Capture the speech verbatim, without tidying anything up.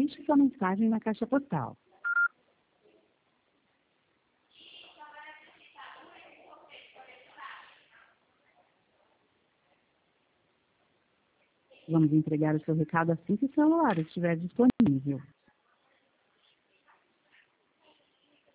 deixe sua mensagem na caixa postal. Vamos entregar o seu recado assim que o celular estiver disponível.